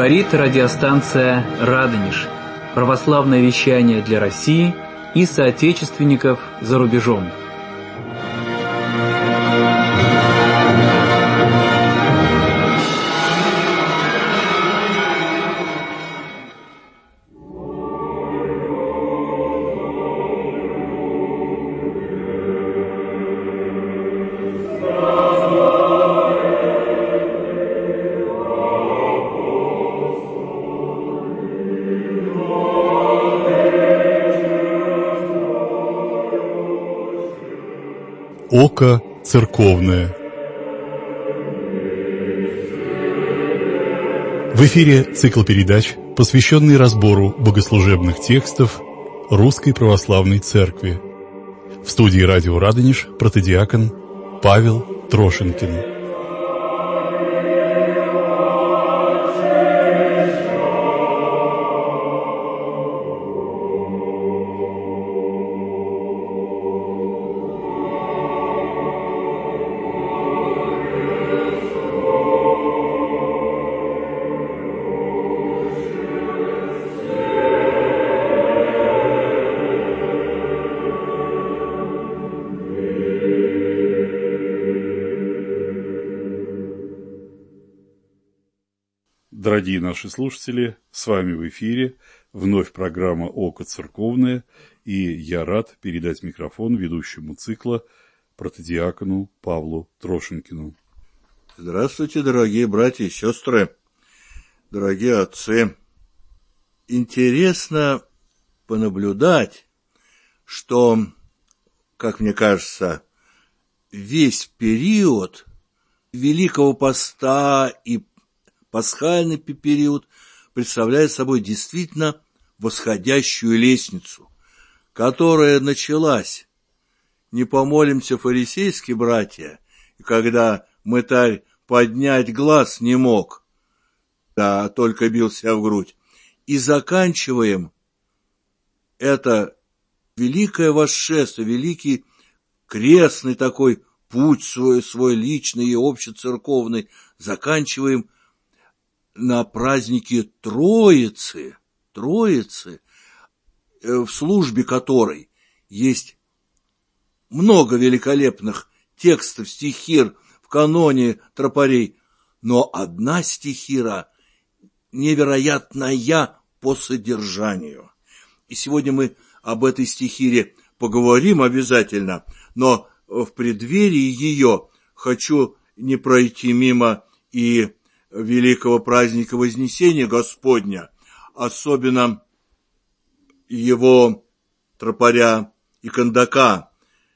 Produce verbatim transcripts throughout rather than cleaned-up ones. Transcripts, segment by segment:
Говорит радиостанция «Радонеж». Православное вещание для России и соотечественников за рубежом. Око церковное. В эфире цикл передач, посвященный разбору богослужебных текстов Русской Православной Церкви. В студии радио «Радонеж» протодиакон Павел Трошенкин. Дорогие наши слушатели, с вами в эфире вновь программа «Око церковное», и я рад передать микрофон ведущему цикла протодиакону Павлу Трошенкину. Здравствуйте, дорогие братья и сестры, дорогие отцы. Интересно понаблюдать, что, как мне кажется, весь период Великого Поста и пасхальный период представляет собой действительно восходящую лестницу, которая началась: не помолимся, фарисейские братья, и когда мытарь поднять глаз не мог, да только бил себя в грудь, и заканчиваем это великое восшествие, великий крестный такой путь свой, свой личный и общецерковный, заканчиваем на празднике Троицы, Троицы, в службе которой есть много великолепных текстов, стихир в каноне тропарей, но одна стихира невероятная по содержанию. И сегодня мы об этой стихире поговорим обязательно, но в преддверии ее хочу не пройти мимо и великого праздника Вознесения Господня, особенно его тропаря и кандака.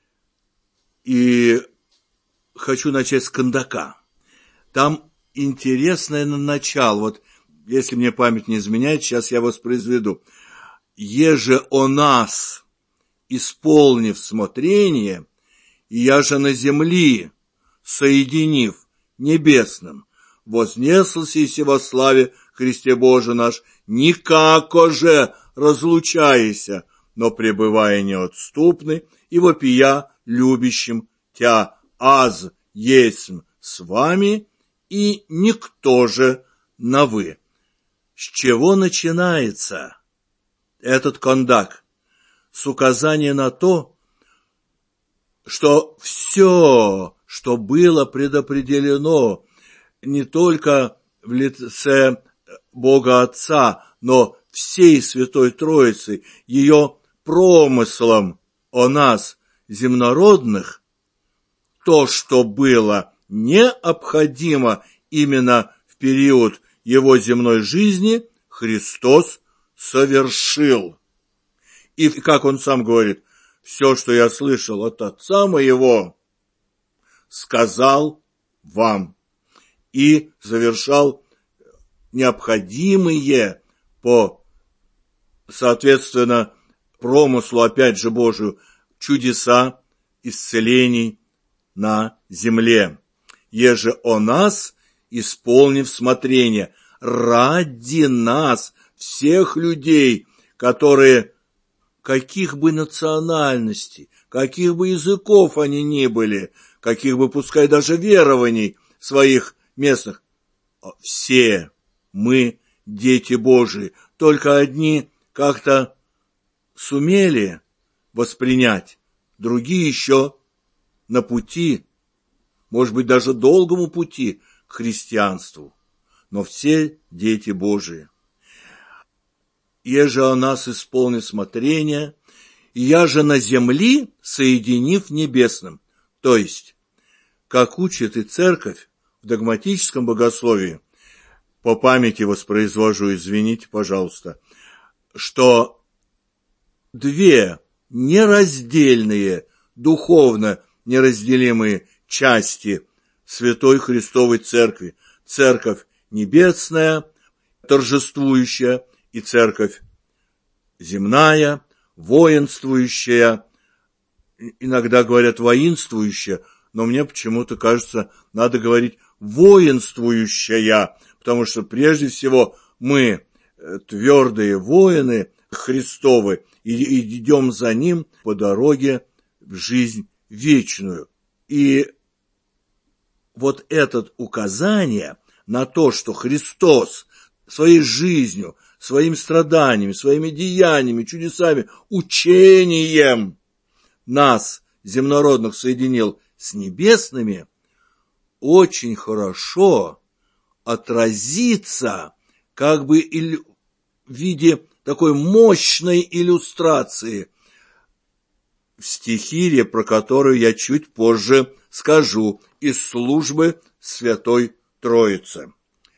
И хочу начать с кандака. Там интересное начало, вот если мне память не изменяет, сейчас я воспроизведу. «Еже о нас, исполнив смотрение, и я же на земли, соединив небесным, вознеслся и во славе Христе Боже наш, никако же разлучаяся, но пребывая неотступный и вопия любящим Тя, аз есмь с вами, и никто же на вы». С чего начинается этот кондак? С указания на то, что все, что было предопределено не только в лице Бога Отца, но всей Святой Троицы, ее промыслом о нас, земнородных, то, что было необходимо именно в период его земной жизни, Христос совершил. И, как он сам говорит, все, что я слышал от Отца моего, сказал вам. И завершал необходимые по, соответственно, промыслу, опять же, Божию, чудеса исцелений на земле. Еже о нас, исполнив смотрение, ради нас, всех людей, которые, каких бы национальностей, каких бы языков они ни были, каких бы, пускай даже верований своих местных, все мы дети Божии, только одни как-то сумели воспринять, другие еще на пути, может быть, даже долгому пути к христианству, но все дети Божии. «Еже о нас исполнит смотрение, и я же на земли соединив небесным». То есть, как учит и церковь в догматическом богословии, по памяти воспроизвожу, извините, пожалуйста, что две нераздельные, духовно неразделимые части Святой Христовой Церкви, Церковь небесная, торжествующая, и Церковь земная, воинствующая, иногда говорят воинствующая, но мне почему-то кажется, надо говорить воинствующая, потому что прежде всего мы твердые воины Христовы и идем за Ним по дороге в жизнь вечную. И вот это указание на то, что Христос своей жизнью, своими страданиями, своими деяниями, чудесами, учением нас, земнородных, соединил с небесными, очень хорошо отразится как бы в виде такой мощной иллюстрации в стихире, про которую я чуть позже скажу, из службы Святой Троицы.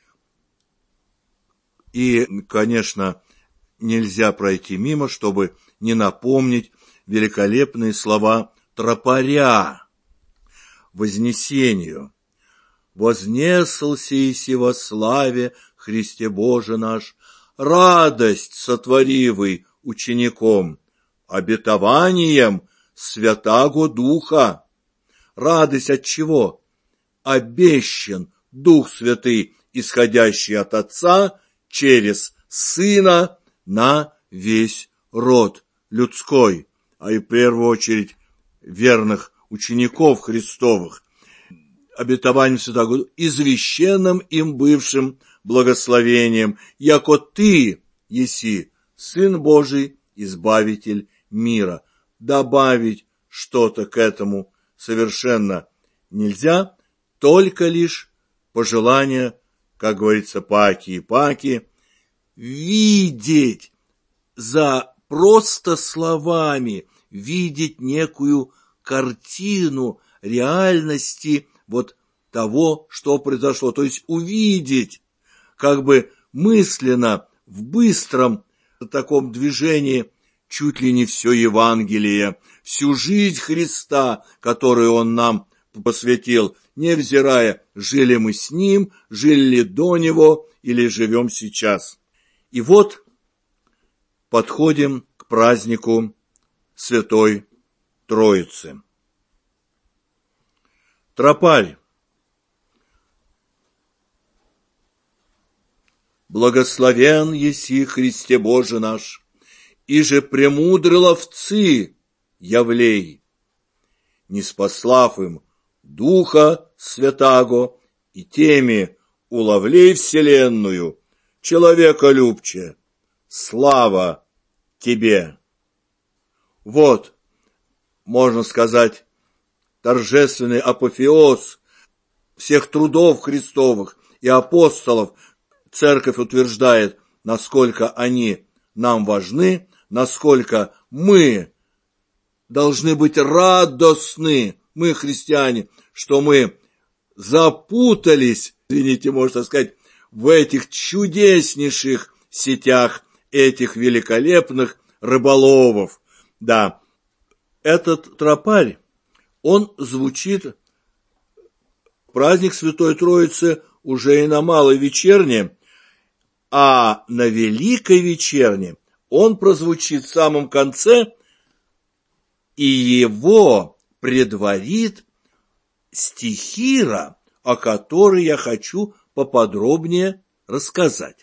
И, конечно, нельзя пройти мимо, чтобы не напомнить великолепные слова тропаря Вознесению. «Вознесался иси во славе Христе Боже наш, радость сотворивый учеником, обетованием Святаго Духа». Радость от чего? Обещан Дух Святый, исходящий от Отца, через Сына на весь род людской, а и в первую очередь верных учеников Христовых, обетованием Святаго Духа, извещенным им бывшим благословением, яко Ты еси Сын Божий, Избавитель мира. Добавить что-то к этому совершенно нельзя, только лишь пожелание, как говорится, паки и паки, видеть за просто словами, видеть некую картину реальности вот того, что произошло, то есть увидеть как бы мысленно в быстром таком движении чуть ли не все Евангелие, всю жизнь Христа, которую Он нам посвятил, невзирая, жили мы с Ним, жили ли до Него или живем сейчас. И вот подходим к празднику Святой Троицы. Тропарь. Благословен еси Христе Боже наш, и же премудры ловцы явлей, не спаслав им Духа Святаго, и теми уловлей вселенную, человеколюбче, слава Тебе. Вот, можно сказать, торжественный апофеоз всех трудов Христовых и апостолов. Церковь утверждает, насколько они нам важны, насколько мы должны быть радостны, мы, христиане, что мы запутались, извините, можно сказать, в этих чудеснейших сетях этих великолепных рыболовов. Да, этот тропарь, он звучит, праздник Святой Троицы уже и на Малой Вечерне, а на Великой Вечерне он прозвучит в самом конце, и его предварит стихира, о которой я хочу поподробнее рассказать.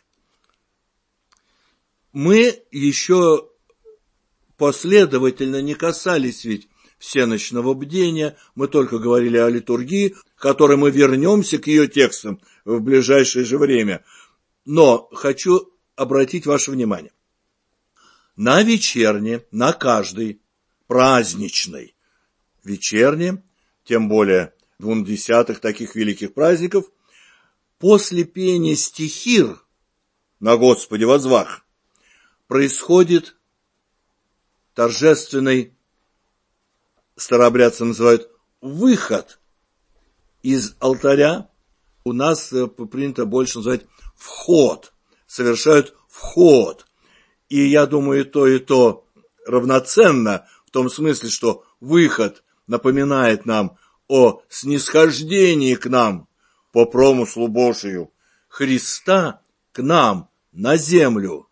Мы еще последовательно не касались ведь всеночного бдения, мы только говорили о литургии, к которой мы вернемся к ее текстам в ближайшее же время. Но хочу обратить ваше внимание. На вечерне, на каждый праздничный вечерне, тем более двум десятых таких великих праздников, после пения стихир на Господе возвах происходит торжественный, старообрядцы называют, выход из алтаря. У нас принято больше называть вход, совершают вход. И я думаю, и то, и то равноценно, в том смысле, что выход напоминает нам о снисхождении к нам по промыслу Божию Христа к нам на землю.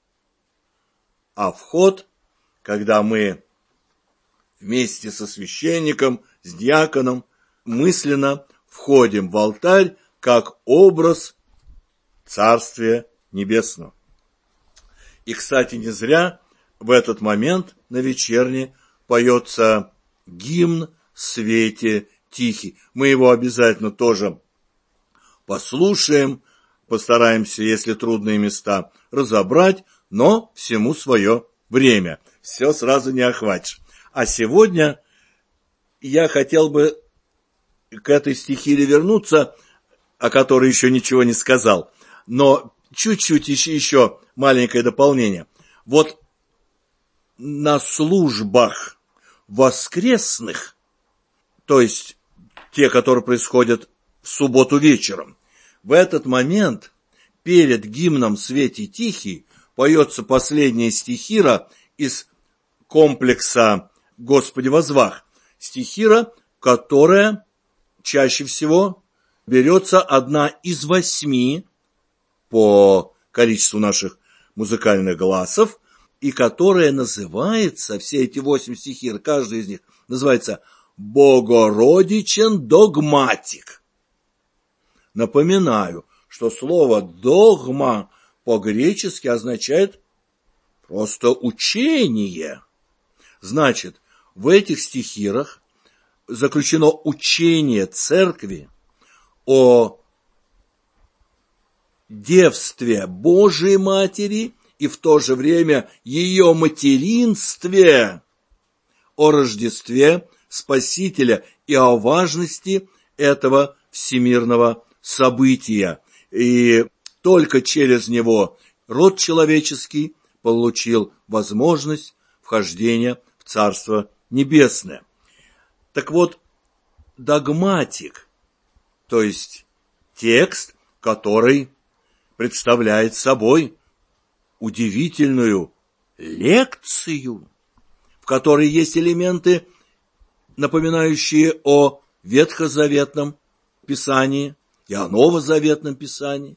А вход, когда мы вместе со священником, с диаконом мысленно входим в алтарь как образ Царствия Небесного. И, кстати, не зря в этот момент на вечерне поется гимн «Свете тихий». Мы его обязательно тоже послушаем, постараемся, если трудные места, разобрать, но всему свое время. Все сразу не охватишь. А сегодня я хотел бы к этой стихире вернуться, о которой еще ничего не сказал. Но чуть-чуть еще, еще маленькое дополнение. Вот на службах воскресных, то есть те, которые происходят в субботу вечером, в этот момент перед гимном «Свете тихий» поется последняя стихира из комплекса «Господи возвах». Стихира, которая чаще всего берется одна из восьми по количеству наших музыкальных гласов, и которая называется, все эти восемь стихир, каждый из них называется «Богородичен догматик». Напоминаю, что слово «догма» по-гречески означает просто учение. Значит, в этих стихирах заключено учение Церкви о девстве Божией Матери и в то же время ее материнстве, о Рождестве Спасителя и о важности этого всемирного события. И только через него род человеческий получил возможность вхождения в Царство Небесное. Так вот, догматик, то есть текст, который представляет собой удивительную лекцию, в которой есть элементы, напоминающие о ветхозаветном Писании и о новозаветном Писании.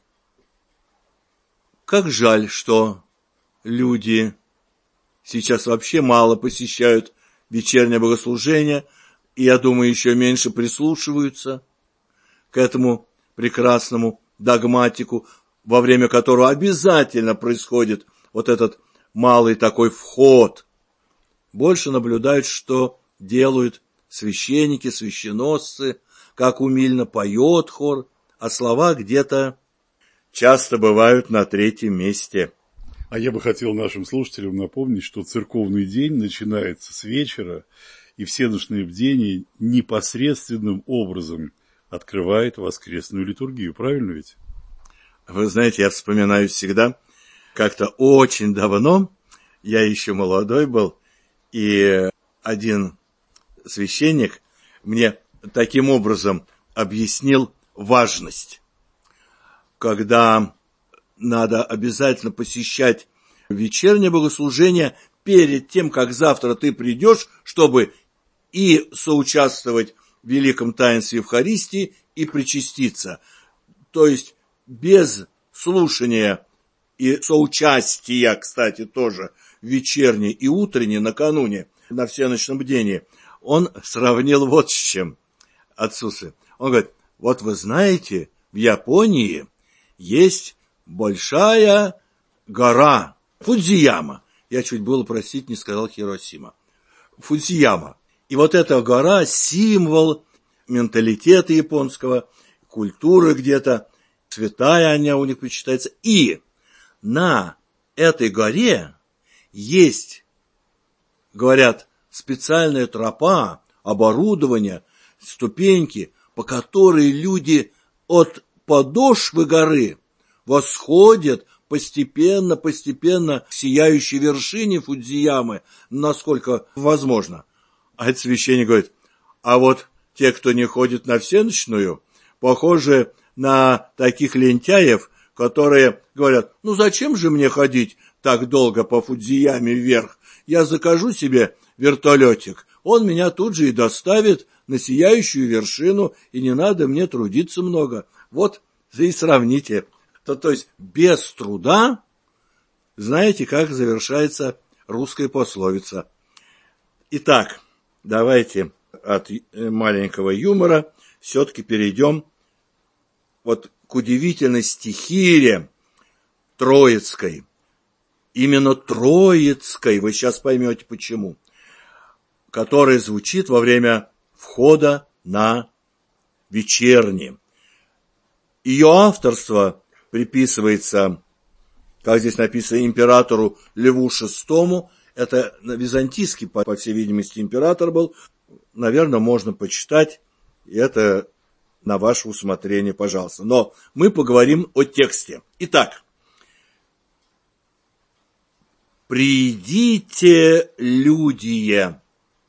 Как жаль, что люди сейчас вообще мало посещают вечернее богослужение, и, я думаю, еще меньше прислушиваются к этому прекрасному догматику, во время которого обязательно происходит вот этот малый такой вход. Больше наблюдают, что делают священники, священносцы, как умильно поет хор, а слова где-то часто бывают на третьем месте. А я бы хотел нашим слушателям напомнить, что церковный день начинается с вечера, и всеночное бдение непосредственным образом открывает воскресную литургию. Правильно ведь? Вы знаете, я вспоминаю всегда, как-то очень давно, я еще молодой был, и один священник мне таким образом объяснил важность, когда надо обязательно посещать вечернее богослужение перед тем, как завтра ты придешь, чтобы и соучаствовать в великом таинстве Евхаристии, и причаститься. То есть без слушания и соучастия, кстати, тоже вечерней и утренней накануне на всеночном бдении, он сравнил вот с чем отсутствие. Он говорит, вот вы знаете, в Японии есть большая гора Фудзияма. Я чуть было, простите, не сказал Хиросима. Фудзияма. И вот эта гора – символ менталитета японского, культуры где-то. святая она у них почитается. И на этой горе есть, говорят, специальная тропа, оборудование, ступеньки, по которой люди от подошвы горы восходят постепенно, постепенно к сияющей вершине Фудзиямы, насколько возможно. А этот священник говорит, а вот те, кто не ходит на всеночную, похожи на таких лентяев, которые говорят, ну зачем же мне ходить так долго по Фудзияме вверх? Я закажу себе вертолетик, он меня тут же и доставит на сияющую вершину, и не надо мне трудиться много. Вот и сравните. То, то есть без труда, знаете, как завершается русская пословица. Итак, давайте от маленького юмора все-таки перейдем вот к удивительной стихире Троицкой. Именно Троицкой, вы сейчас поймете почему, которая звучит во время входа на вечерни. Ее авторство приписывается, как здесь написано, императору Льву шестому. Это византийский, по всей видимости, император был. Наверное, можно почитать, и это на ваше усмотрение, пожалуйста. Но мы поговорим о тексте. Итак, «Придите, людие».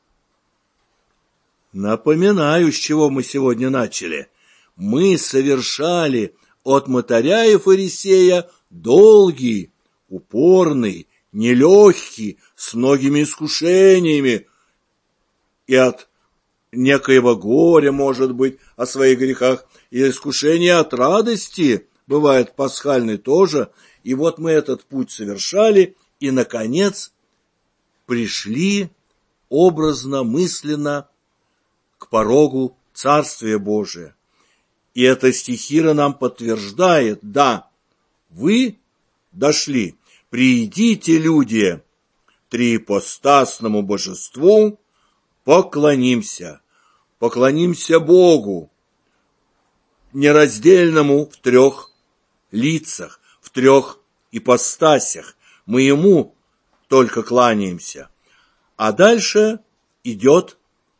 Напоминаю, с чего мы сегодня начали. Мы совершали от мытаря и фарисея долгий, упорный, нелегкий, с многими искушениями, и от некоего горя, может быть, о своих грехах, и искушение от радости, бывает пасхальный тоже, и вот мы этот путь совершали, и, наконец, пришли образно, мысленно к порогу Царствия Божия. И эта стихира нам подтверждает, да, вы дошли, придите, люди, триипостасному божеству, поклонимся, поклонимся Богу, нераздельному в трех лицах, в трех ипостасях. Мы Ему только кланяемся. А дальше идет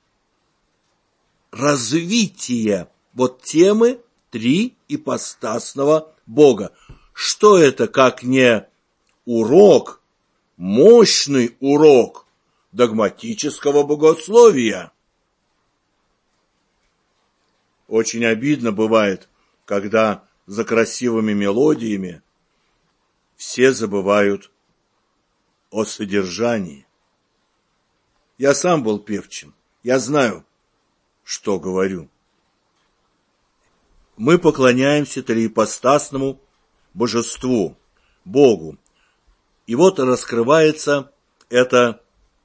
развитие вот темы триипостасного Бога. Что это, как не урок, мощный урок догматического богословия? Очень обидно бывает, когда за красивыми мелодиями все забывают о содержании. Я сам был певчим, я знаю, что говорю. Мы поклоняемся триипостасному божеству, Богу. И вот раскрывается это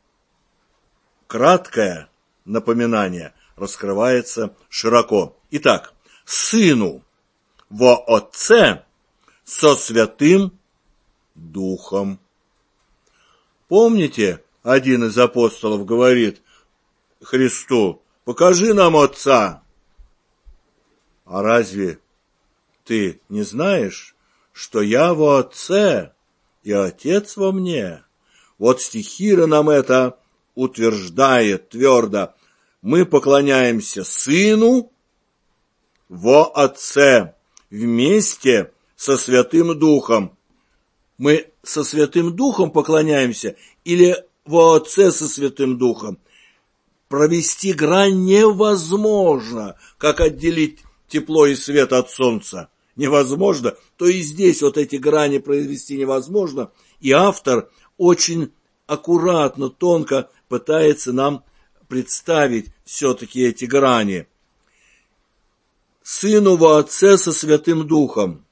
краткое напоминание, раскрывается широко. Итак, Сыну во Отце со Святым Духом. Помните, один из апостолов говорит Христу, покажи нам Отца. А разве ты не знаешь, что я во Отце и Отец во мне? Вот стихира нам это утверждает твердо. Мы поклоняемся Сыну во Отце вместе со Святым Духом. Мы со Святым Духом поклоняемся или во Отце со Святым Духом? Провести грань невозможно, как отделить тепло и свет от солнца. Невозможно, то и здесь вот эти грани провести невозможно. И автор очень аккуратно, тонко пытается нам представить все-таки эти грани. Сыну во Отце со Святым Духом.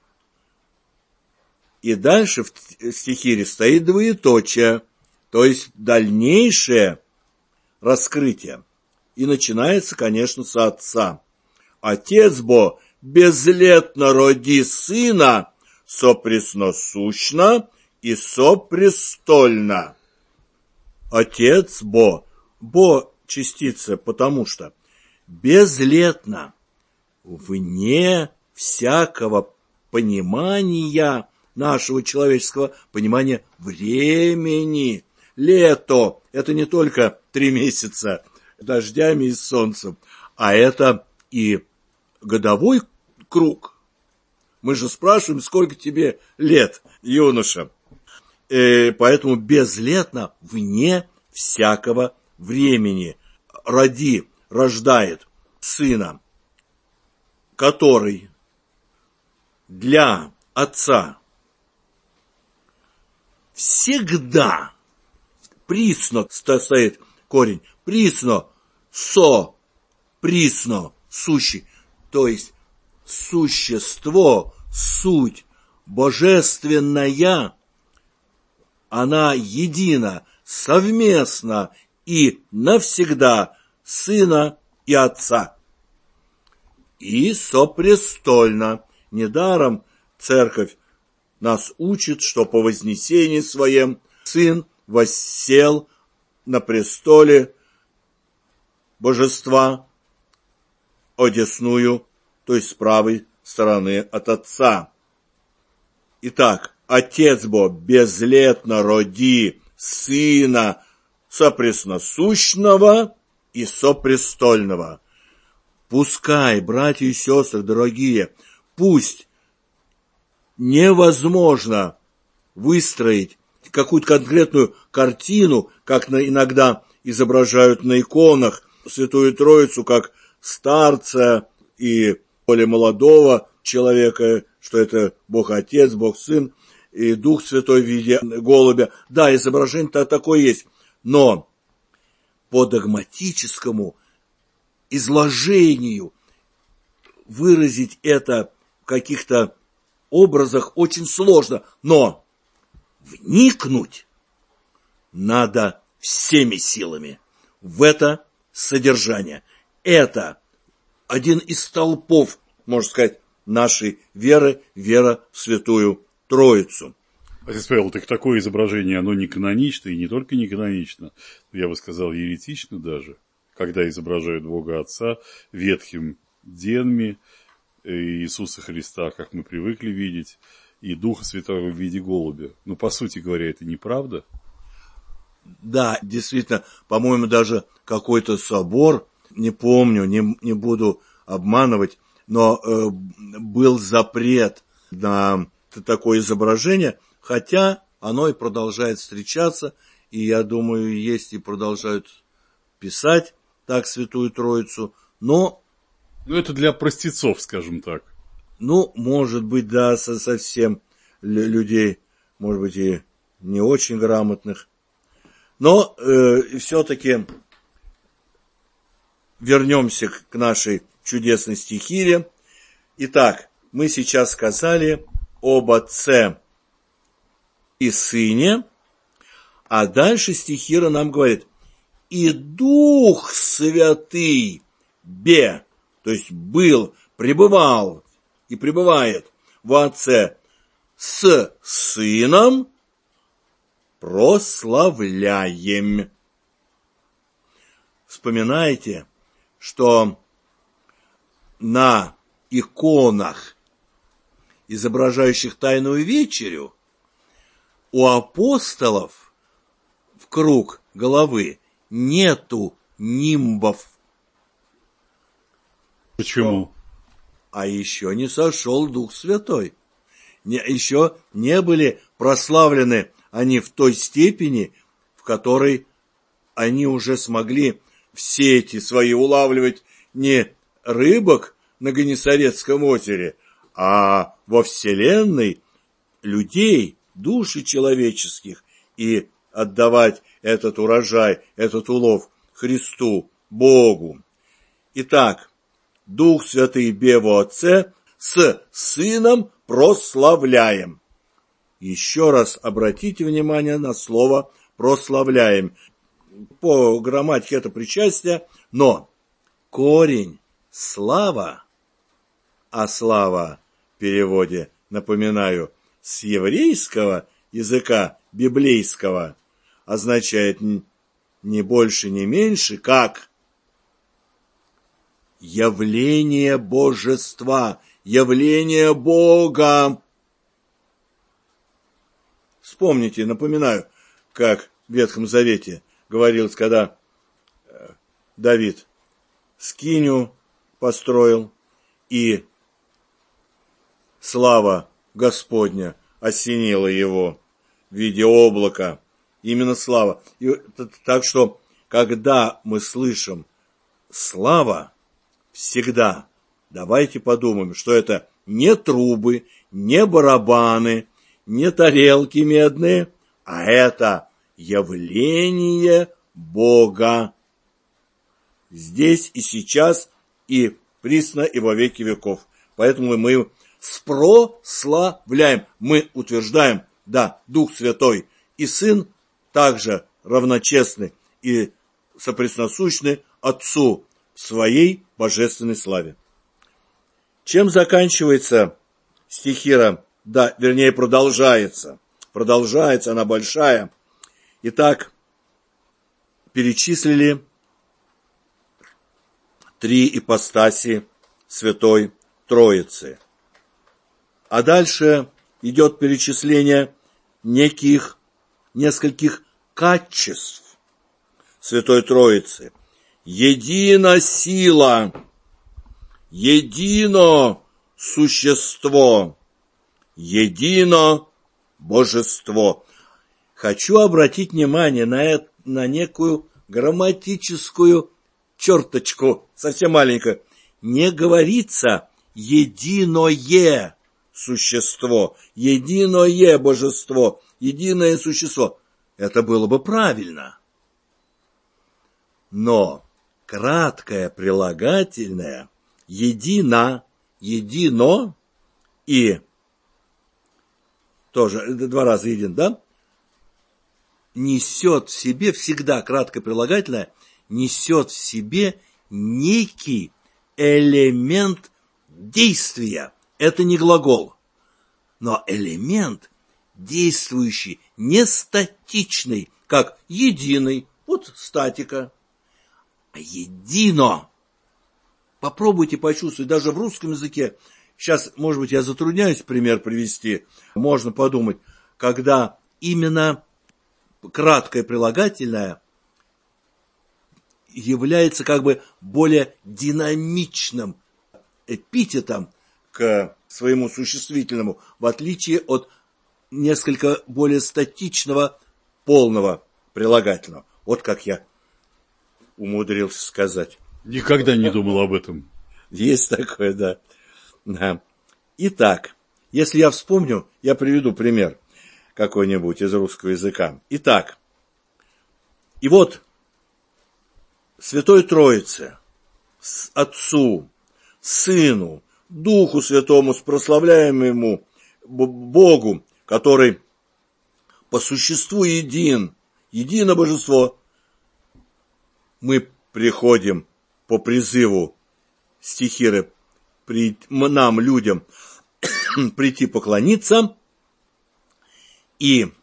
И дальше в стихире стоит двоеточие, то есть дальнейшее раскрытие. И начинается, конечно, с Отца. Отец бо безлетно роди Сына, сопресносущно и сопрестольно. Отец бо, бо частица, потому что безлетно, вне всякого понимания нашего человеческого, понимания времени. Лето – это не только три месяца дождями и солнцем, а это и годовой круг. Мы же спрашиваем, сколько тебе лет, юноша. И поэтому безлетно, вне всякого времени. Роди, рождает сына, который для отца всегда присно стоит корень, присно, со, присно, сущий, то есть существо, суть, божественная, она едина, совместно и навсегда сына и отца. И сопрестольно. Недаром церковь нас учит, что по вознесении своем сын воссел на престоле божества одесную, то есть с правой стороны от отца. Итак, Отец Бо безлетно роди сына сопресносущного и сопрестольного. Пускай, братья и сестры дорогие, пусть невозможно выстроить какую-то конкретную картину, как иногда изображают на иконах Святую Троицу, как старца и более молодого человека, что это Бог Отец, Бог Сын и Дух Святой в виде голубя. Да, изображение-то такое есть, но по догматическому изложению выразить это в каких-то образах очень сложно, но вникнуть надо всеми силами в это содержание. Это один из столпов, можно сказать, нашей веры, вера в Святую Троицу. Отец Павел, так такое изображение, оно не канонично, и не только не канонично, я бы сказал, еретично даже, когда изображают Бога Отца ветхим денми, Иисуса Христа, как мы привыкли видеть, и Духа Святого в виде голубя. Но, по сути говоря, это неправда? Да, действительно, по-моему, даже какой-то собор, не помню, не, не буду обманывать, но э, был запрет на такое изображение, хотя оно и продолжает встречаться, и, я думаю, есть и продолжают писать так Святую Троицу, но... Ну, это для простецов, скажем так. Ну, может быть, да, со- совсем людей, может быть, и не очень грамотных. Но э, все-таки вернемся к нашей чудесной стихире. Итак, мы сейчас сказали об Отце и Сыне, а дальше стихира нам говорит: «И Дух Святый бе», то есть был, пребывал и пребывает во Отце с Сыном, прославляем. Вспоминайте, что на иконах, изображающих Тайную Вечерю, у апостолов в круг головы нету нимбов. Почему? А еще не сошел Дух Святой. Не, еще не были прославлены они в той степени, в которой они уже смогли в сети свои улавливать не рыбок на Генесарецком озере, а во вселенной людей, души человеческих, и отдавать этот урожай, этот улов Христу, Богу. Итак, Дух Святый бе во Отце с Сыном прославляем. Еще раз обратите внимание на слово прославляем. По грамматике это причастие, но корень слава, а слава в переводе, напоминаю, с еврейского языка, библейского, означает не больше, не меньше, как явление божества, явление Бога. Вспомните, напоминаю, как в Ветхом Завете говорилось, когда Давид скинию построил, и слава Господня осенила его в виде облака. Именно слава. И, так что, когда мы слышим слава, всегда давайте подумаем, что это не трубы, не барабаны, не тарелки медные, а это явление Бога. Здесь и сейчас, и присно, и во веки веков. Поэтому мы спрославляем, мы утверждаем, да, Дух Святой и Сын также равночестны и сопресносущны Отцу в своей божественной славе. Чем заканчивается стихира? Да, вернее, продолжается. Продолжается, она большая. Итак, перечислили три ипостаси Святой Троицы. А дальше идет перечисление неких, нескольких качеств Святой Троицы. Едина сила, едино существо, едино божество. Хочу обратить внимание на, это, на некую грамматическую черточку, совсем маленькую. Не говорится единое существо, единое божество, единое существо. Это было бы правильно. Но краткое прилагательное едино, едино и тоже два раза един, да? Несет в себе, всегда краткое прилагательное, несет в себе некий элемент действия. Это не глагол, но элемент действующий, не статичный, как единый, вот статика, а едино. Попробуйте почувствовать, даже в русском языке, сейчас, может быть, я затрудняюсь пример привести, можно подумать, когда именно краткое прилагательное является как бы более динамичным эпитетом к своему существительному, в отличие от несколько более статичного полного прилагательного. Вот как я умудрился сказать. Никогда не думал об этом. Есть такое, да. да. Итак, если я вспомню, я приведу пример какой-нибудь из русского языка. Итак, и вот Святой Троице, Отцу, Сыну, Духу Святому, прославляемому Богу, который по существу един, едино божество, мы приходим по призыву стихиры при, нам, людям, прийти поклониться, и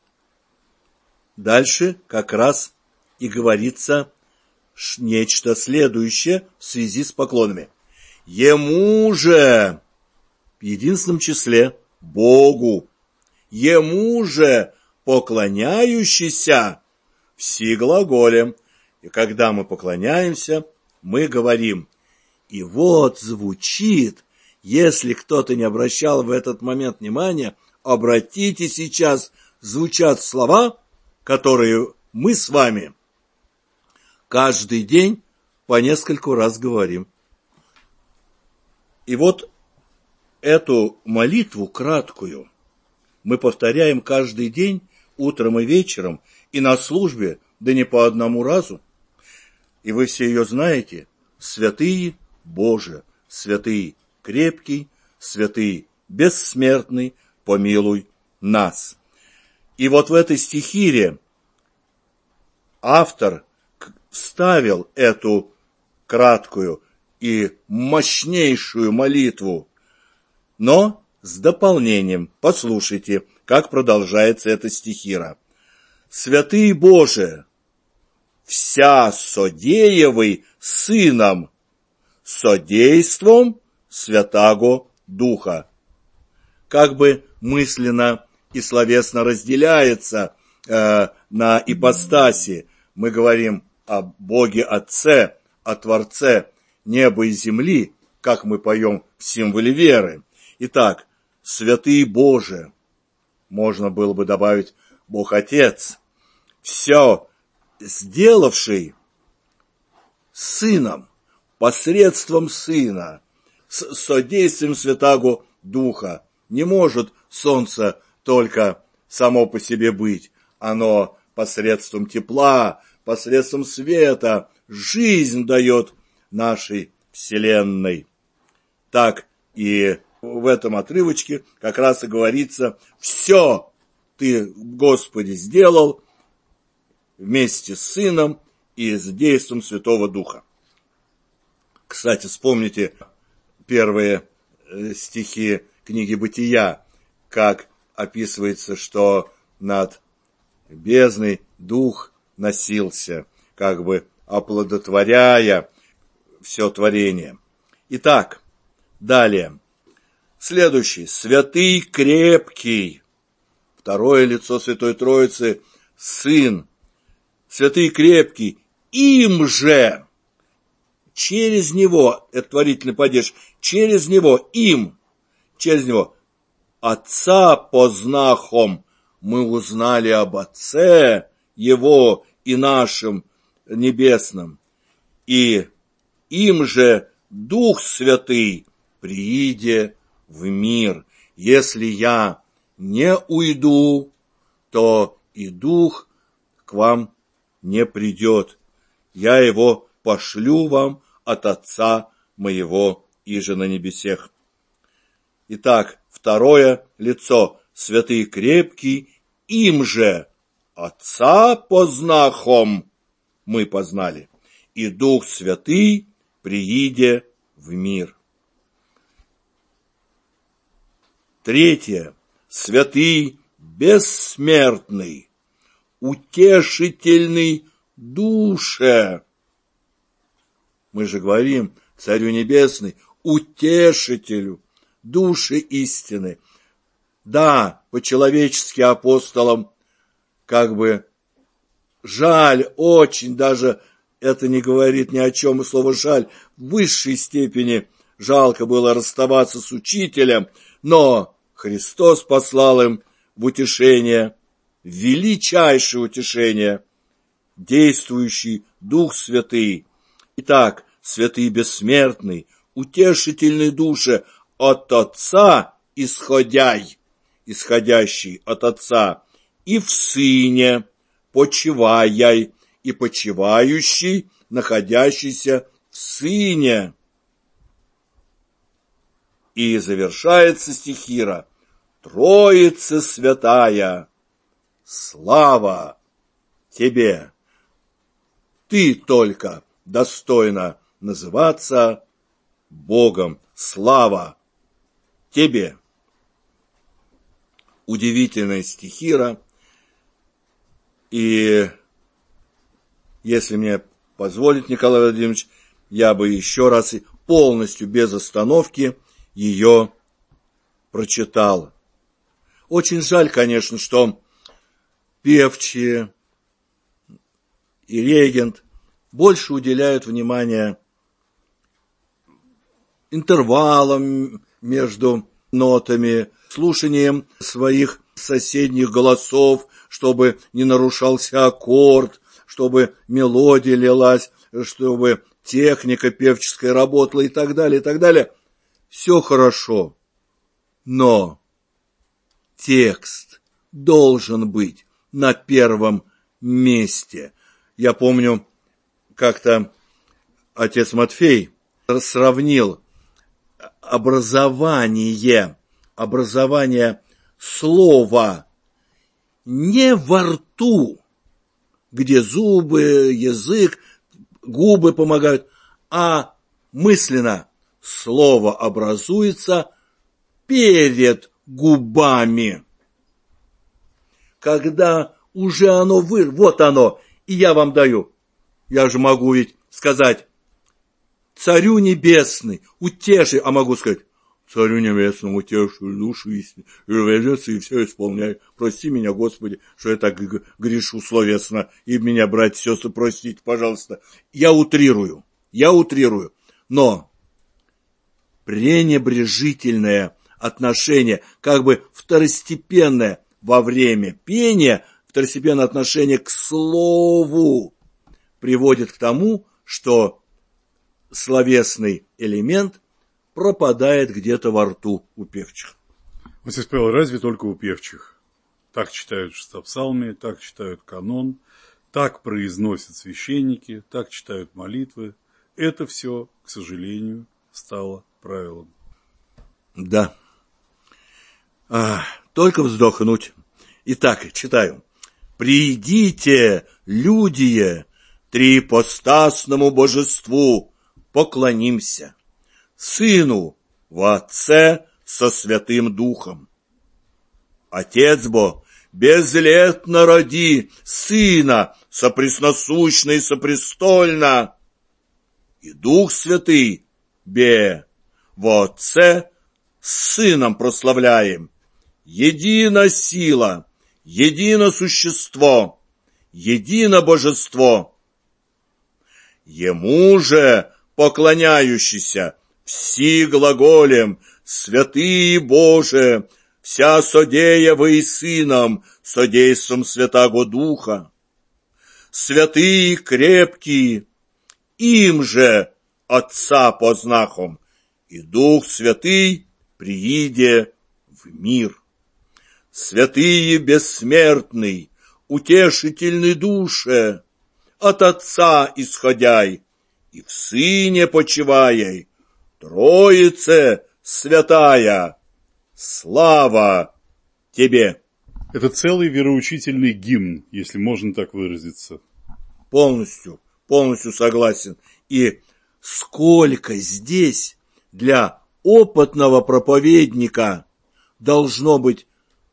дальше как раз и говорится нечто следующее в связи с поклонами. Ему же, в единственном числе, Богу, Ему же поклоняющийся всеглаголем. И когда мы поклоняемся, мы говорим. И вот звучит, если кто-то не обращал в этот момент внимания, обратите сейчас, звучат слова, которые мы с вами каждый день по нескольку раз говорим. И вот эту молитву краткую мы повторяем каждый день, утром и вечером, и на службе, да не по одному разу. И вы все ее знаете. Святый Боже, святый крепкий, святый бессмертный, помилуй нас. И вот в этой стихире автор вставил эту краткую и мощнейшую молитву, но с дополнением. Послушайте, как продолжается эта стихира. Святый Боже, вся содеявый Сыном, содейством святаго Духа. Как бы мысленно и словесно разделяется э, на ипостаси. Мы говорим о Боге Отце, о Творце неба и земли, как мы поем в символе веры. Итак, святый Боже, можно было бы добавить Бог Отец, все сделавший Сыном, посредством Сына, с содействием Святаго Духа. Не может солнце только само по себе быть, оно посредством тепла, посредством света жизнь дает нашей вселенной. Так и в этом отрывочке как раз и говорится: все Ты, Господи, сделал вместе с Сыном и с действием Святого Духа. Кстати, вспомните первые стихи книги Бытия, как описывается, что над бездной Дух носился, как бы оплодотворяя все творение. Итак, далее. Следующий. Святый крепкий. Второе лицо Святой Троицы – Сын. Святый крепкий. Им же, через Него, это творительный падеж, через Него, им, через Него, Отца познахом, мы узнали об Отце Его и нашем небесном. И им же Дух Святый прииде в мир. Если я не уйду, то и Дух к вам не придет. Я его пошлю вам от Отца моего иже на небесех. Итак, второе лицо, святый крепкий, им же Отца познахом мы познали, и Дух Святый прииде в мир. Третье. Святый бессмертный, утешительный душе. Мы же говорим Царю Небесный, утешителю души истины. Да, по-человечески апостолам как бы жаль, очень даже это не говорит ни о чем, и слово «жаль» в высшей степени жалко было расставаться с учителем, но Христос послал им в утешение, величайшее утешение, действующий Дух Святый. Итак, святый бессмертный, утешительный душе, от Отца исходяй, исходящий от Отца, и в Сыне почиваяй, и почивающий, находящийся в Сыне. И завершается стихира: Троица святая, слава тебе! Ты только достойна называться Богом. Слава тебе! Удивительная стихира. И если мне позволит Николай Владимирович, я бы еще раз и полностью без остановки ее прочитал. Очень жаль, конечно, что певчие и регент больше уделяют внимание интервалам между нотами, слушанием своих соседних голосов, чтобы не нарушался аккорд, чтобы мелодия лилась, чтобы техника певческая работала и так далее, и так далее. Все хорошо, но текст должен быть на первом месте. Я помню, как-то отец Матфей сравнил образование, образование слова не во рту, где зубы, язык, губы помогают, а мысленно слово образуется перед губами. Когда уже оно вы, вот оно, и я вам даю. Я же могу ведь сказать: Царю Небесный, утеши, а могу сказать: Царю небесному утешую душу истину, и вернется и все исполняю. Прости меня, Господи, что я так грешу словесно, и меня, братья и сестры, простите, пожалуйста. Я утрирую, я утрирую, но пренебрежительное отношение, как бы второстепенное во время пения, второстепенное отношение к слову приводит к тому, что словесный элемент пропадает где-то во рту у певчих. Отец Павел, разве только у певчих? Так читают шестопсалмы, так читают канон, так произносят священники, так читают молитвы. Это все, к сожалению, стало правилом. Да. А, только вздохнуть. Итак, читаю. «Придите, люди, трипостасному божеству, поклонимся, Сыну во Отце со Святым Духом. Отец бо безлетно роди Сына сопресносущно и сопрестольно, и Дух Святый бе во Отце с Сыном прославляем. Едино сила, едино существо, едино божество. Ему же поклоняющийся все глаголем, святые Боже, вся содея во и Сыном, содейством Святаго Духа. Святые крепкие, им же Отца познахом, и Дух Святый прииде в мир. Святые бессмертный, утешительный душе, от Отца исходяй, и в Сыне почивай, Троице святая, слава Тебе. Это целый вероучительный гимн, если можно так выразиться. Полностью, полностью согласен. И сколько здесь для опытного проповедника должно быть,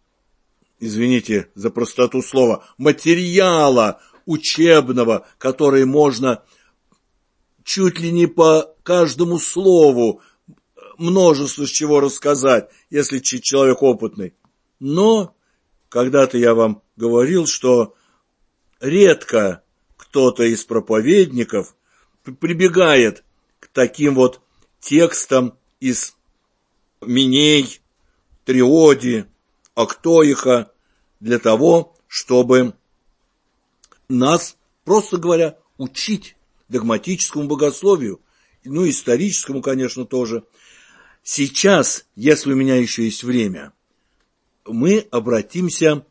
извините за простоту слова, материала учебного, который можно чуть ли не по каждому слову множество с чего рассказать, если человек опытный. Но когда-то я вам говорил, что редко кто-то из проповедников прибегает к таким вот текстам из Миней, Триоди, Актоиха для того, чтобы нас, просто говоря, учить догматическому богословию, ну, историческому, конечно, тоже. Сейчас, если у меня еще есть время, мы обратимся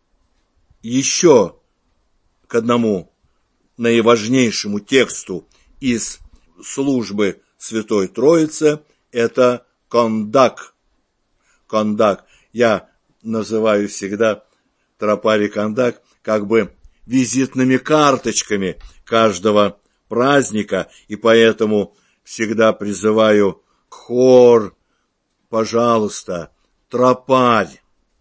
еще к одному наиважнейшему тексту из службы Святой Троицы, это кондак. Кондак. Я называю всегда тропарий кондак как бы визитными карточками каждого праздника, и поэтому всегда призываю хор, пожалуйста, тропарь,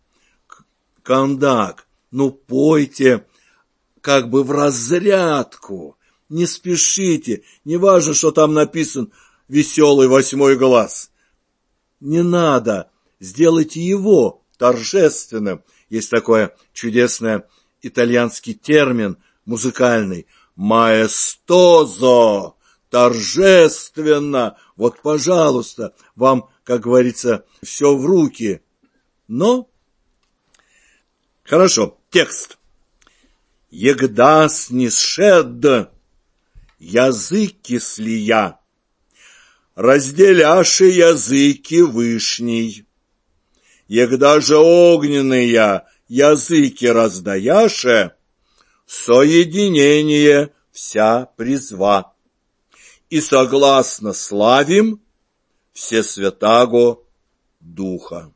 кондак, ну пойте как бы в разрядку, не спешите, не важно, что там написан веселый восьмой глаз. Не надо, сделайте его торжественным. Есть такой чудесный итальянский термин музыкальный маэстозо, торжественно. Вот, пожалуйста, вам, как говорится, все в руки. Но, хорошо, текст. Егда снисшед языки слия, разделяши языки вышней, егда же огненные языки раздаяше, соединение вся призва, и согласно славим Всесвятаго Духа.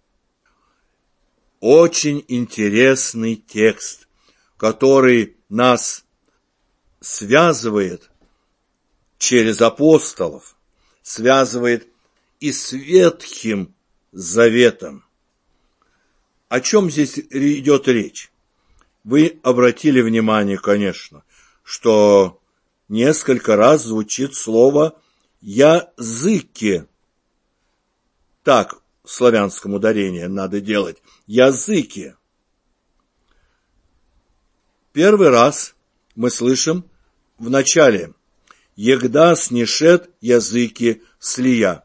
Очень интересный текст, который нас связывает через апостолов, связывает и с Ветхим Заветом. О чем здесь идет речь? Вы обратили внимание, конечно, что несколько раз звучит слово «языки». так в славянском ударении надо делать. Языки. Первый раз мы слышим в начале «Егда снишет языки слия».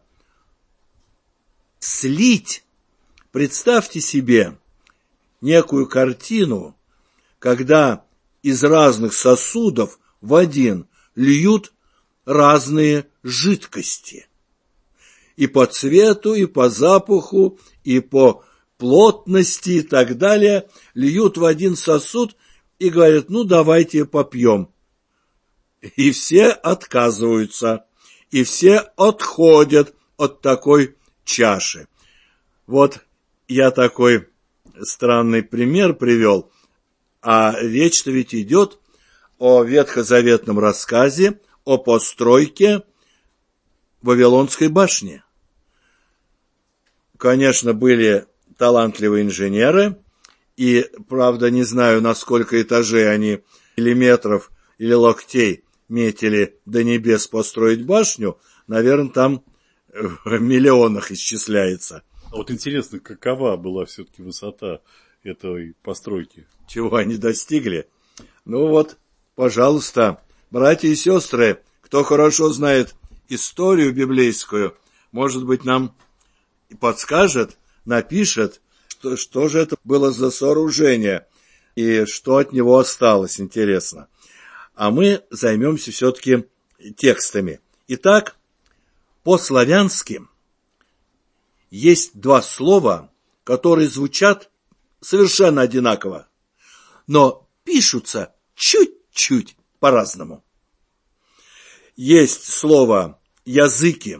Слить. Представьте себе некую картину, когда из разных сосудов в один льют разные жидкости. И по цвету, и по запаху, и по плотности, и так далее. Льют в один сосуд и говорят: ну, давайте попьем. И все отказываются, и все отходят от такой чаши. Вот я такой странный пример привел, а речь-то ведь идет о ветхозаветном рассказе о постройке Вавилонской башни. Конечно, были талантливые инженеры, и, правда, не знаю, на сколько этажей они, или метров, или локтей метили до небес построить башню. Наверное, там в миллионах исчисляется. А вот интересно, какова была все-таки высота этой постройки? Чего они достигли? Ну вот, пожалуйста, братья и сестры, кто хорошо знает историю библейскую, может быть, нам подскажет, напишет, что, что же это было за сооружение и что от него осталось, интересно. А мы займемся все-таки текстами. Итак, по-славянски есть два слова, которые звучат совершенно одинаково, но пишутся чуть-чуть по-разному. Есть слово «языки»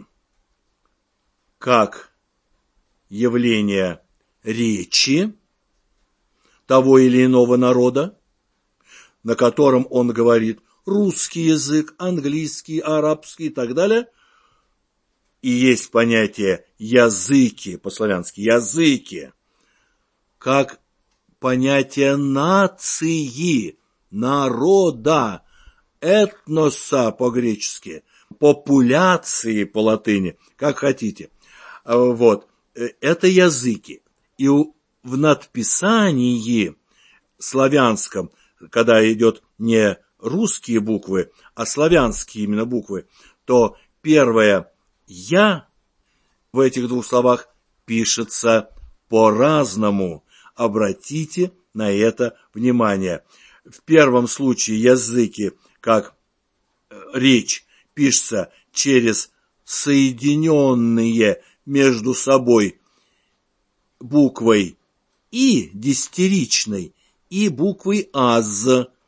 как явление речи того или иного народа, на котором он говорит русский язык, английский, арабский и так далее. И есть понятие языки, по-славянски языки, как понятие нации, народа, этноса по-гречески, популяции по-латыни, как хотите. Вот. Это языки. И в надписании славянском, когда идет не русские буквы, а славянские именно буквы, то первое «я» в этих двух словах пишется по-разному. Обратите на это внимание. В первом случае языки, как речь, пишется через соединенные между собой буквой «и» дистеричной и буквой «аз».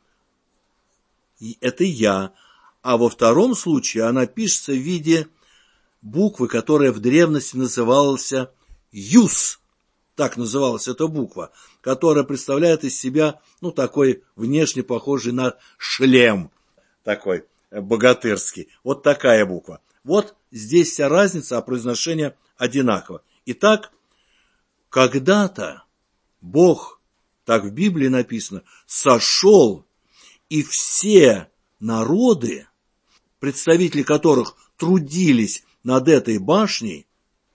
Это «я». А во втором случае она пишется в виде буквы, которая в древности называлась «юс». Так называлась эта буква, которая представляет из себя, ну, такой внешне похожий на шлем, такой богатырский. Вот такая буква. Вот здесь вся разница, а произношение одинаково. Итак, когда-то Бог, так в Библии написано, сошел, и все народы, представители которых трудились над этой башней,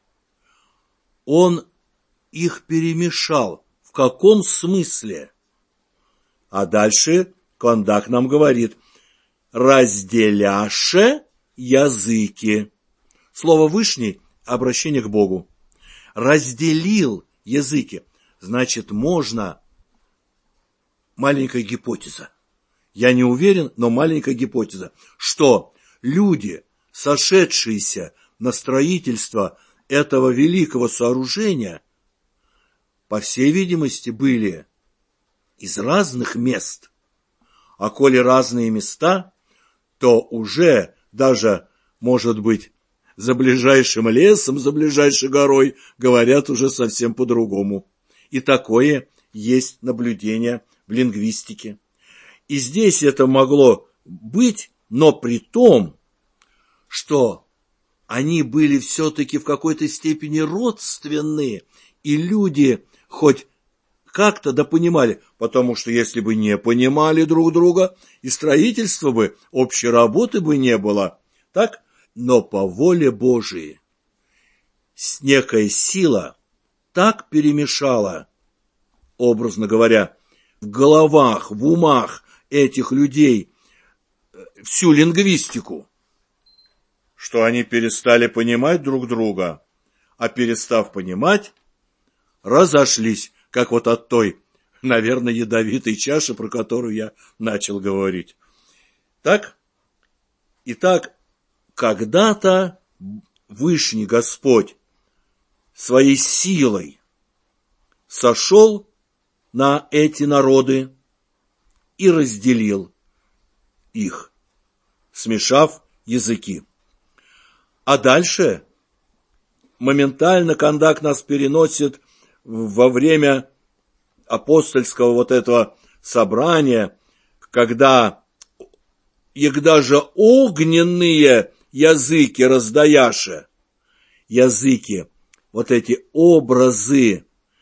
Он их перемешал. В каком смысле? А дальше Кондак нам говорит: разделяше языки. Слово «вышний» — обращение к Богу. Разделил языки. Значит, можно... Маленькая гипотеза. Я не уверен, но маленькая гипотеза, что люди, сошедшиеся на строительство этого великого сооружения, по всей видимости, были из разных мест. А коли разные места, то уже даже, может быть, за ближайшим лесом, за ближайшей горой говорят уже совсем по-другому. И такое есть наблюдение в лингвистике. И здесь это могло быть, но при том, что они были все-таки в какой-то степени родственные, и люди хоть как-то да понимали, потому что если бы не понимали друг друга, и строительства бы, общей работы бы не было, так? Но по воле Божией некая сила так перемешала, образно говоря, в головах, в умах этих людей всю лингвистику, что они перестали понимать друг друга, а перестав понимать, разошлись, как вот от той, наверное, ядовитой чаши, про которую я начал говорить. Так? Итак, когда-то Вышний Господь своей силой сошел на эти народы и разделил их, смешав языки. А дальше моментально кондак нас переносит во время апостольского вот этого собрания, когда егда же огненные языки раздаяше, языки, вот эти образы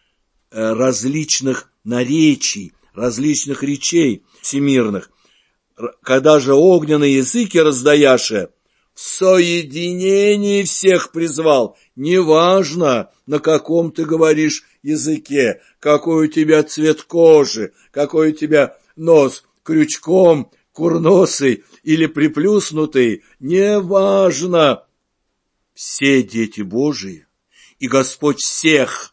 различных наречий, различных речей всемирных, когда же огненные языки раздаяше, в соединении всех призвал, неважно, на каком ты говоришь языке, какой у тебя цвет кожи, какой у тебя нос крючком, курносый или приплюснутый, неважно. Все дети Божии, и Господь всех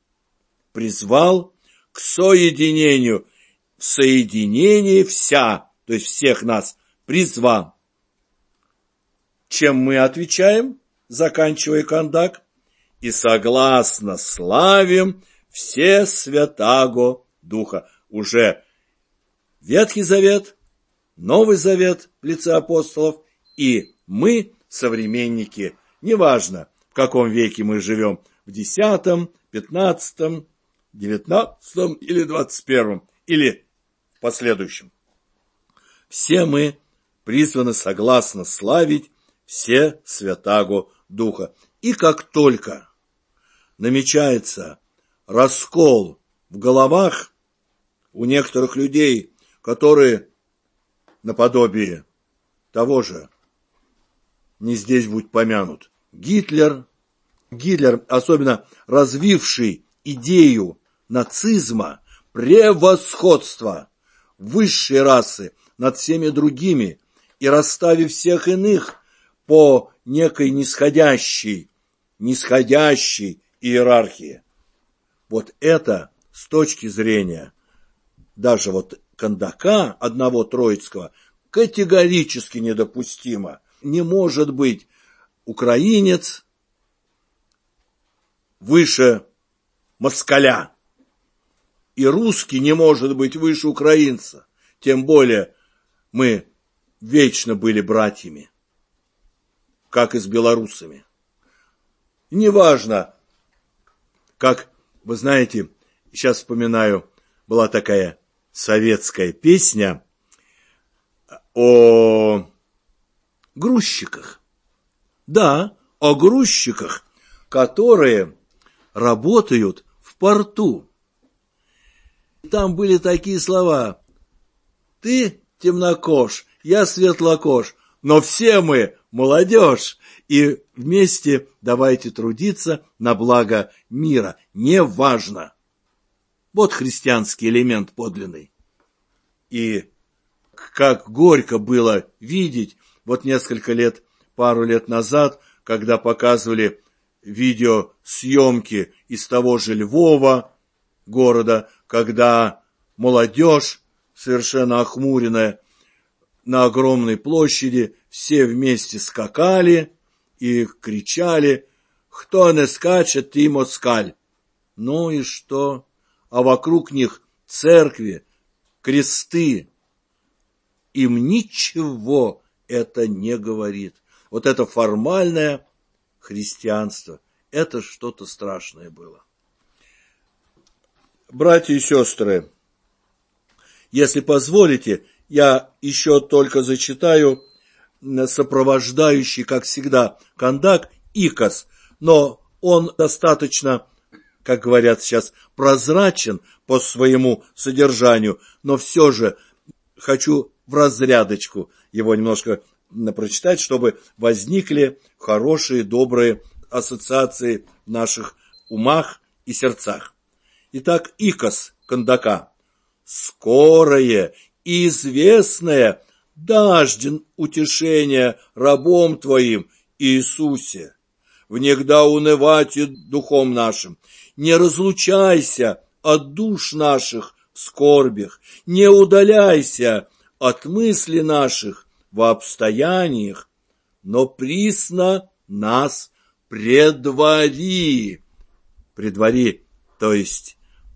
призвал к соединению, в соединении вся, то есть всех нас призвал. Чем мы отвечаем, заканчивая кондак? И согласно славим все святаго Духа. Уже Ветхий Завет, Новый Завет в лице апостолов, и мы, современники, неважно, в каком веке мы живем, в десятом, пятнадцатом, девятнадцатом или двадцать первом, или в последующем. Все мы призваны согласно славить все святаго Духа. И как только намечается раскол в головах у некоторых людей, которые наподобие того же, не здесь будет помянут, Гитлер, Гитлер, особенно развивший идею нацизма, превосходства высшей расы над всеми другими и расставив всех иных по некой нисходящей, нисходящей иерархии. Вот это с точки зрения даже вот кондака одного троицкого категорически недопустимо. Не может быть украинец выше москаля, и русский не может быть выше украинца. Тем более мы вечно были братьями, как и с белорусами. Неважно, как, вы знаете, сейчас вспоминаю, была такая советская песня о грузчиках. Да, о грузчиках, которые работают в порту. Там были такие слова: ты темнокож, я светлокож, но все мы молодежь, и вместе давайте трудиться на благо мира. Неважно. Вот христианский элемент подлинный. И как горько было видеть, вот несколько лет, пару лет назад, когда показывали видеосъемки из того же Львова, города, когда молодежь, совершенно охмуренная, на огромной площади все вместе скакали и кричали: «Кто не скачет, ты москаль». Ну и что? А вокруг них церкви, кресты. Им ничего это не говорит. Вот это формальное христианство, это что-то страшное было. Братья и сестры, если позволите, я еще только зачитаю сопровождающий, как всегда, кондак икос, но он достаточно, как говорят сейчас, прозрачен по своему содержанию, но все же хочу в разрядочку его немножко прочитать, чтобы возникли хорошие, добрые ассоциации в наших умах и сердцах. Итак, икос кондака. Скорое и известное дажден утешение рабом Твоим, Иисусе. Внегда унывать и духом нашим. Не разлучайся от душ наших в скорбях, не удаляйся от мыслей наших в обстояниях, но присно нас предвари. Предвари, то есть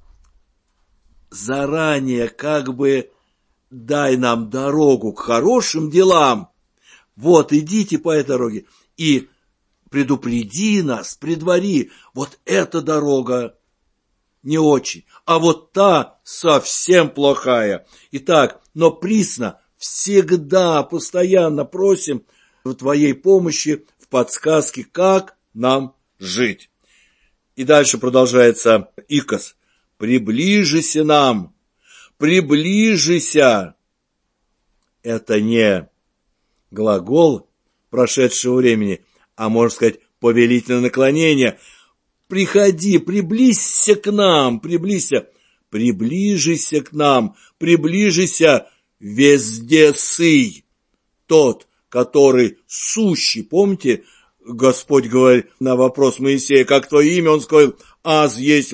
заранее как бы дай нам дорогу к хорошим делам. Вот, идите по этой дороге и предупреди нас, предвари, вот эта дорога не очень, а вот та совсем плохая. Итак, но присно всегда, постоянно просим в Твоей помощи, в подсказке, как нам жить. И дальше продолжается икос. Приближися нам, приближися. Это не глагол прошедшего времени, а, можно сказать, повелительное наклонение. Приходи, приблизься к нам, приблизься, приближися к нам, приближися везде сый. Тот, который сущий. Помните, Господь говорит на вопрос Моисея, как твое имя, он сказал, аз есть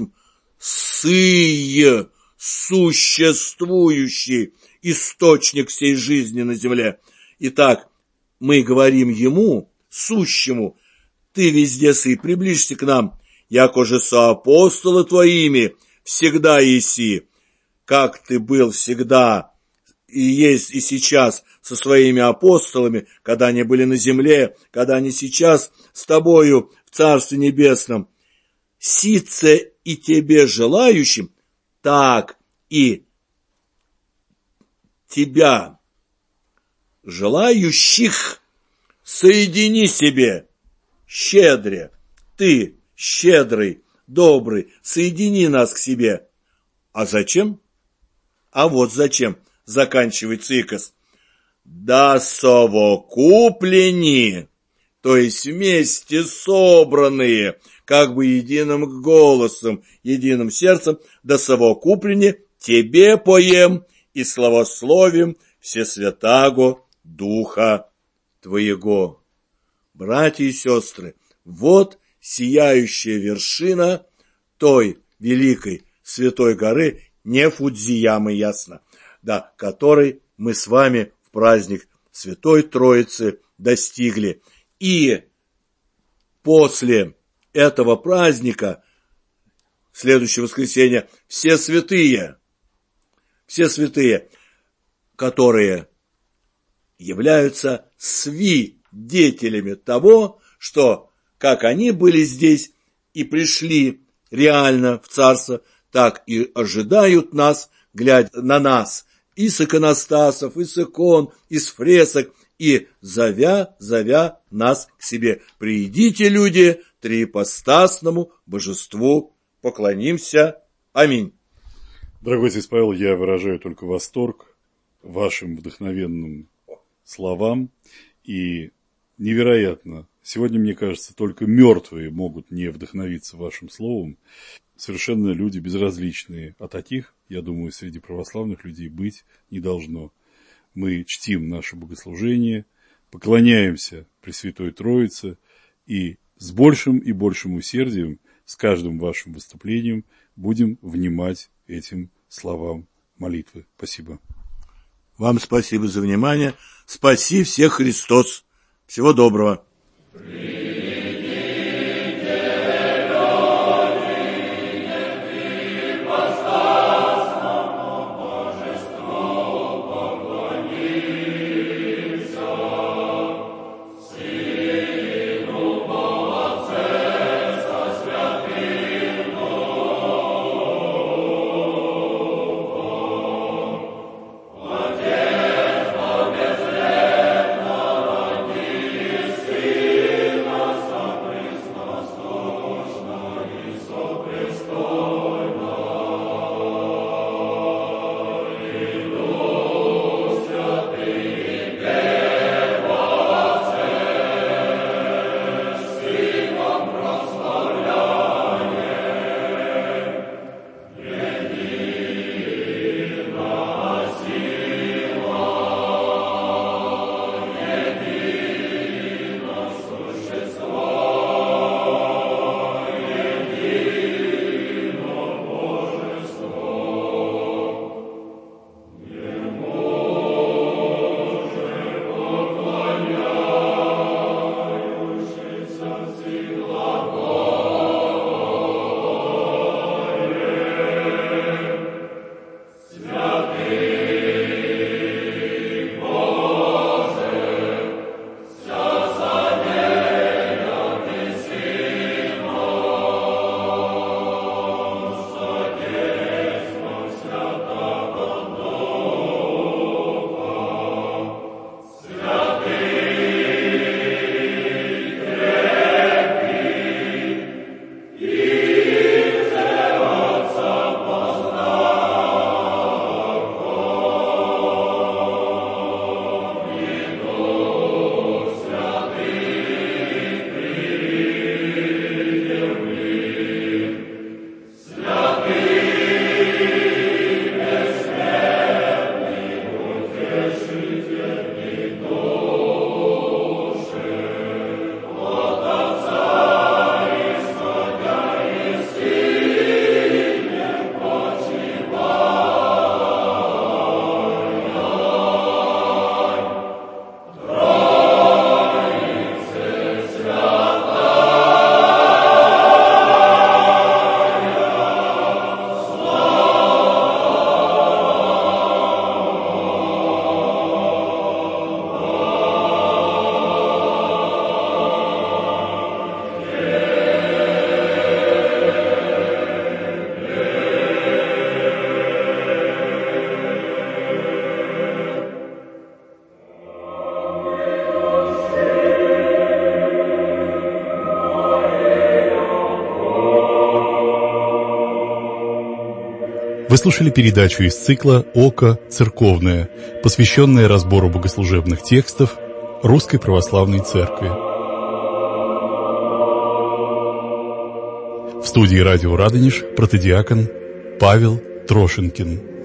сый, существующий, источник всей жизни на земле. Итак, мы говорим ему, сущему, ты везде сый, приближься к нам, яко же соапостолы твоими всегда еси, как ты был всегда и есть и сейчас со своими апостолами, когда они были на земле, когда они сейчас с тобою в Царстве Небесном. Сице и тебе желающим, так и тебя желающих соедини себе, щедре, ты, щедрый, добрый, соедини нас к себе. А зачем? А вот зачем, заканчивается икос. Да совокуплени, то есть вместе собранные, как бы единым голосом, единым сердцем, да совокуплени тебе поем и славословим всесвятаго Духа Твоего. Братья и сестры, вот сияющая вершина той великой святой горы, не Фудзиямы, ясно, да, которой мы с вами в праздник Святой Троицы достигли. И после этого праздника, следующее воскресенье, все святые, все святые, которые являются свидетелями того, что как они были здесь и пришли реально в Царство, так и ожидают нас, глядя на нас, и с иконостасов, и с икон, и с фресок, и зовя, зовя нас к себе. Приидите, люди, триипостасному божеству поклонимся. Аминь. Дорогой отец Павел, я выражаю только восторг вашим вдохновенным словам. И невероятно, сегодня, мне кажется, только мертвые могут не вдохновиться вашим словом. Совершенно люди безразличные. А таких, я думаю, среди православных людей быть не должно. Мы чтим наше богослужение, поклоняемся Пресвятой Троице и с большим и большим усердием с каждым вашим выступлением будем внимать этим словам молитвы. Спасибо. Вам спасибо за внимание. Спаси всех Христос. Всего доброго. Отец, Вы слушали передачу из цикла «Око церковное», посвященная разбору богослужебных текстов Русской Православной Церкви. В студии радио «Радонеж» протодиакон Павел Трошинкин.